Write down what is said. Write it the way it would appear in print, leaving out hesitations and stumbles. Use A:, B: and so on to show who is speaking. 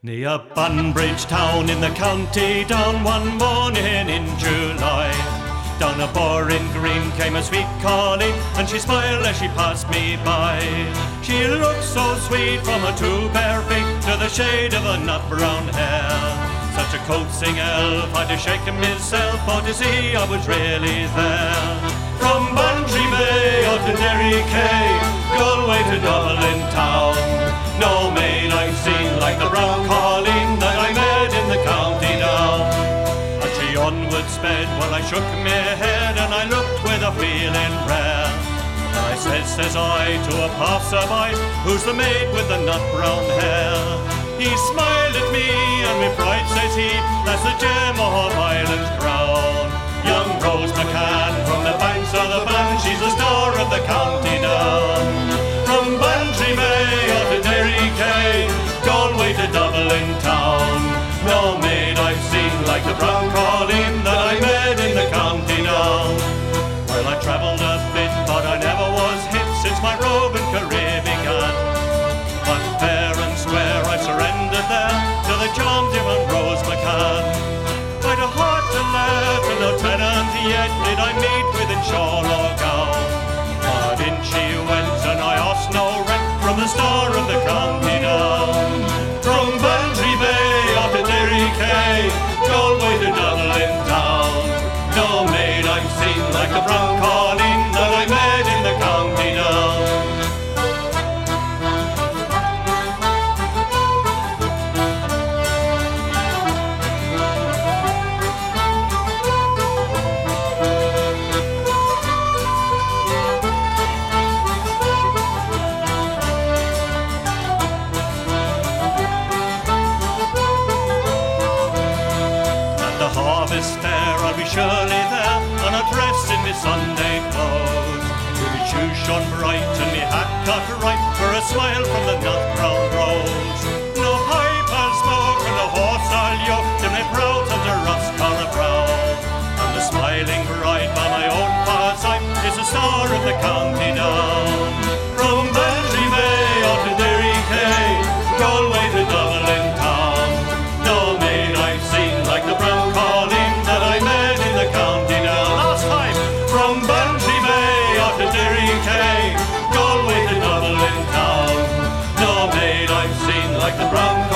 A: Near Bunbridge town in the county down one morning in July. Down a Boring Green came a sweet collie, and she smiled as she passed me by. She looked so sweet from her two bare feet to the shade of her nut brown hair. Such a coaxing elf, I had to shake myself for to see I was really there. From Bantry Bay out to Derry Quay, Galway to Dublin town, no maid I've seen like the brown colleen that I met in the county down. As she onward sped, well I shook my head and I looked with a feeling rare. And I says I to a passerby, who's the maid with the nut brown hair? He smiled at me and with pride says he, that's the gem of Ireland's crown. Young Rose McCann from the banks of the Bann, she's the star of the county down. From Bantry Bay out to Derry Quay, Galway to Dublin town, no maid I've seen like the brown colleen that I met in the county down. Well, I travelled a bit, but I never was hit since my roving career began. But fair and square I surrendered there to the charms of Rose McCann. I'd a heart to laugh and no tenant yet did I meet within shawl or gown. But in she went and I asked no rent from the star of the county down. From Bantry Bay out to Derry Quay, Galway to Dublin town, no maid I've seen like the brown colleen that I met in the county down. Harvest fair, I'll be surely there, and I'll dress in me Sunday clothes, with me shoes shone bright and me hat cut right, for a smile from the nut brown rose. No pipe I'll smoke and no horse I'll yoke, till my proud and the rust colour brow. And the smiling bride by my own far side is the star of the county down. From Bantry Bay out to Derry Quay, Galway to Dublin town, no maid I've seen like the brown colleen that I met in the county down. Last time, from Bantry Bay out to Derry Quay, Galway to Dublin town, no maid I've seen like the brown